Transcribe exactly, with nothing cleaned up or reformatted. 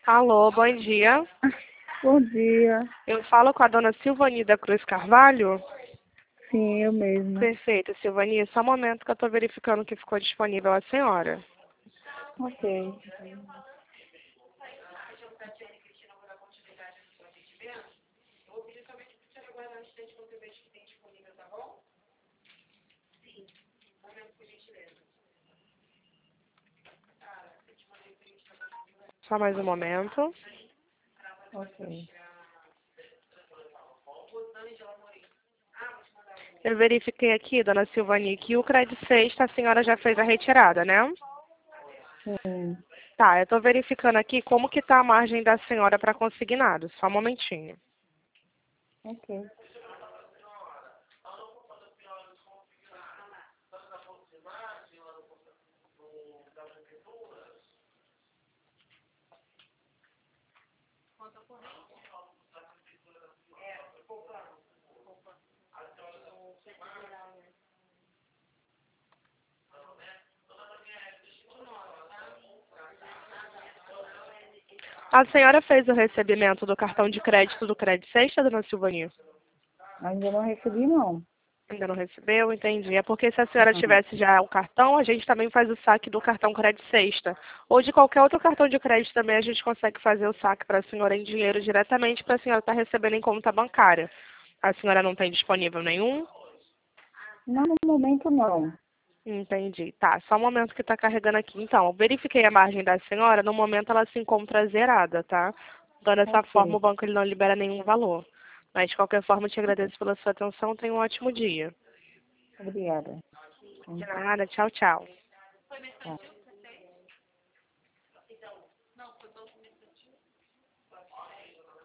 Alô, bom dia. Bom dia. Eu falo com a dona Silvani da Cruz Carvalho? Sim, eu mesma. Perfeito, Silvani. Só um momento que eu estou verificando que ficou disponível a senhora. Ok. Só mais um momento. Ok. Eu verifiquei aqui, dona Silvani, que o Credit Sexta a senhora já fez a retirada, né? Sim. Tá, eu estou verificando aqui como que está a margem da senhora para consignado. Só um momentinho. Ok. A senhora fez o recebimento do cartão de crédito do Credit Sexta, dona Silvani? Ainda não recebi, não. Ainda não recebeu? Entendi. É porque se a senhora Não. tivesse já o cartão, a gente também faz o saque do cartão Credit Sexta. Ou de qualquer outro cartão de crédito também a gente consegue fazer o saque para a senhora em dinheiro diretamente para a senhora estar recebendo em conta bancária. A senhora não tem disponível nenhum? Não, no momento não. Entendi. Tá, só um momento que está carregando aqui. Então, eu verifiquei a margem da senhora, no momento ela se encontra zerada, tá? Então, dessa forma, o Ok. banco ele não libera nenhum valor. Mas, de qualquer forma, eu te agradeço pela sua atenção. Tenha um ótimo dia. Obrigada. De Sim. nada. Tchau, tchau. Tá.